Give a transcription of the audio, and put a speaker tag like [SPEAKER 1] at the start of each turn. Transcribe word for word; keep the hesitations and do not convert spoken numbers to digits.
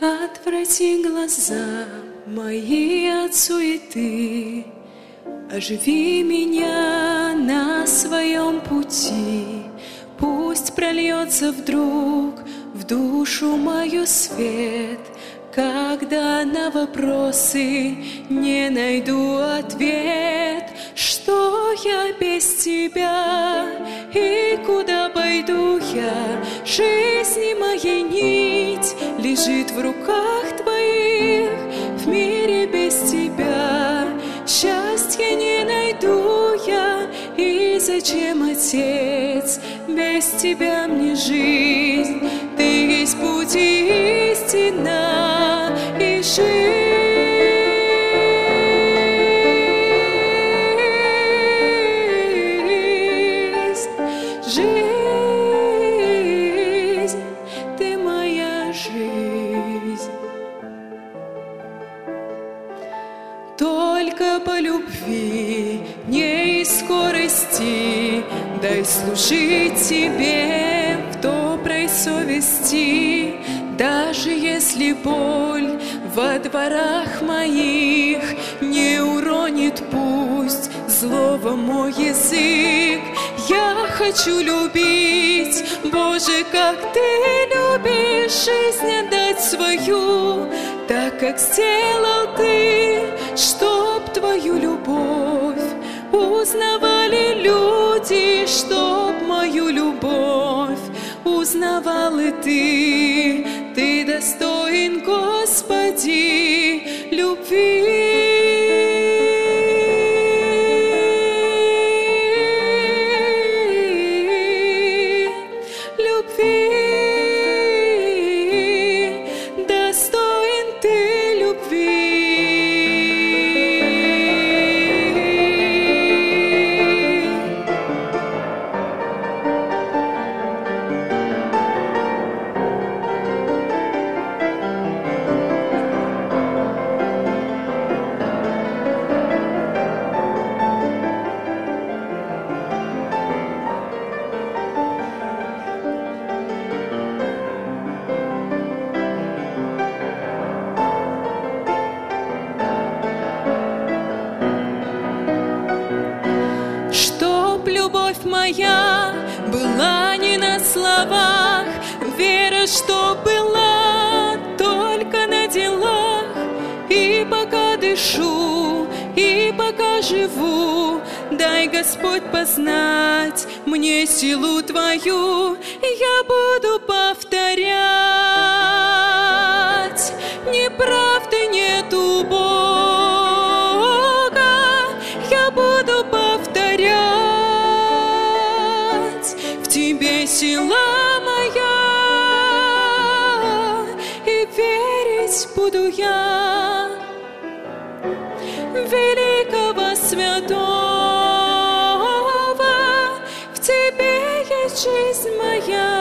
[SPEAKER 1] Отврати глаза мои от суеты, оживи меня на своем пути. Пусть прольется вдруг в душу мою свет, когда на вопросы не найду ответ. Что я без тебя и куда пойду я? Жизни моей нить лежит в руках твоих. В мире без тебя счастья не найду я. И зачем, Отец, без тебя мне жизнь? Ты есть путь и истина и жизнь. Жизнь, ты моя жизнь. Только по любви, не из скорости, дай служить тебе в доброй совести. Даже если боль во дворах моих не уронит, пусть злого мой язык. Я хочу любить, Боже, как Ты любишь, жизнь отдать свою, так как сделал Ты, чтоб Твою любовь узнавали люди, чтоб мою любовь узнавал и Ты. Ты достоин, Господи, любви. Любовь моя была не на словах, вера, что была только на делах. И пока дышу, и пока живу, дай, Господь, познать мне силу Твою. Я буду повторять: неправды нету Бога. Я буду повторять: Тебе сила моя, и верить буду я великого святого. В Тебе есть жизнь моя.